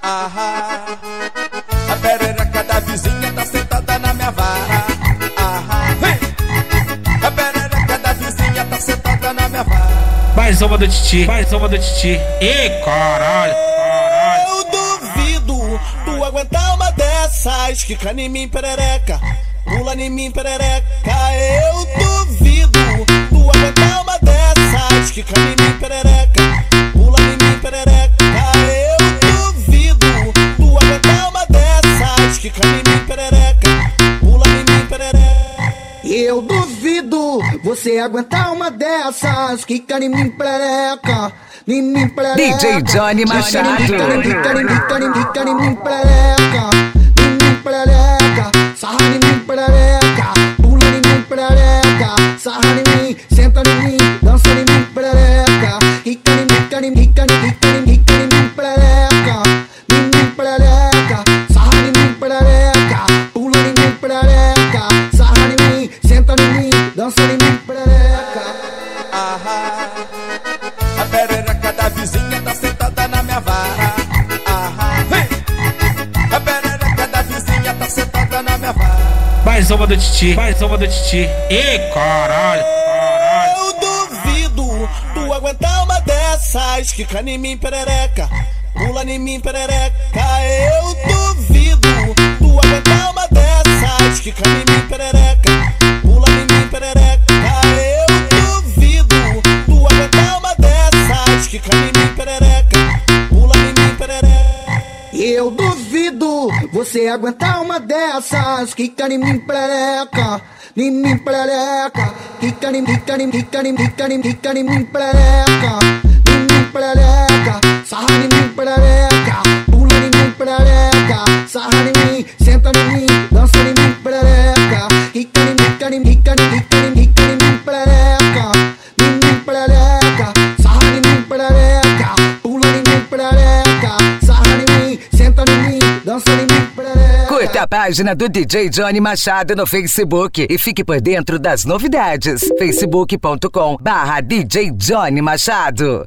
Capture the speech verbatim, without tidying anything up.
Ahá, a perereca da vizinha tá sentada na minha vara. Ahá, vem. A perereca da vizinha tá sentada na minha vara. Mais uma do Titi, mais uma do Titi. Ih, caralho, caralho. Eu duvido tu aguentar uma dessas. Quica em mim, perereca, pula em mim, perereca. Eu duvido tu aguentar uma dessas. Quica em mim, perereca, pula em mim, perereca. Eu duvido tu aguentar uma dessas. Quica em mim, perereca, pula em mim, perereca. Eu duvido você aguentar uma dessas. Quica em mim, perereca, em mim, perereca. D J Johnny Machado. Quica em mim, quica em mim, perereca, em mim, perereca. Sarra em mim, perereca, pula em mim, perereca. Sarra em mim, senta em mim, dança em mim, perereca. Quica em mim, quica em mim, quica em mim, quica em mim, quica em mim, perereca, em mim, perereca. Sarra em mim, perereca, pula em mim, perereca. Sarra em mim, senta em mim, dança em mim, perereca. Ahá, a perereca da vizinha tá sentada na minha vara. Ahá, vem. A perereca da vizinha tá sentada na minha vara. Mais uma do Titi, mais uma do Titi. Ih, caralho, caralho. Eu duvido tu aguentar uma dessas. Quica em mim, perereca, pula em mim, perereca. Eu duvido tu aguentar uma dessas. Quica em mim, perereca, pula em mim, perereca. Eu duvido tu aguentar uma dessas. Quica em mim, perereca, pula em mim, perereca. Eu duvido você aguentar uma dessas. Quica em mim, perereca, em mim, perereca. Quica em mim, quica em mim, quica em mim, quica em mim, quica em mim, perereca, em mim, perereca. Sarra em mim, perereca, pula em mim, perereca. Sarra em mim, senta em mim, dança em mim, perereca. Quica em mim, quica em mim, quica em mim, quica em mim, quica em mim, perereca, em mim, perereca. Sarra em mim, perereca, pula em mim, perereca. Sarra em mim, senta em mim, dança em mim, perereca. Curta a página do D J Johnny Machado no Facebook e fique por dentro das novidades. facebook ponto com barra D J Johnny Machado.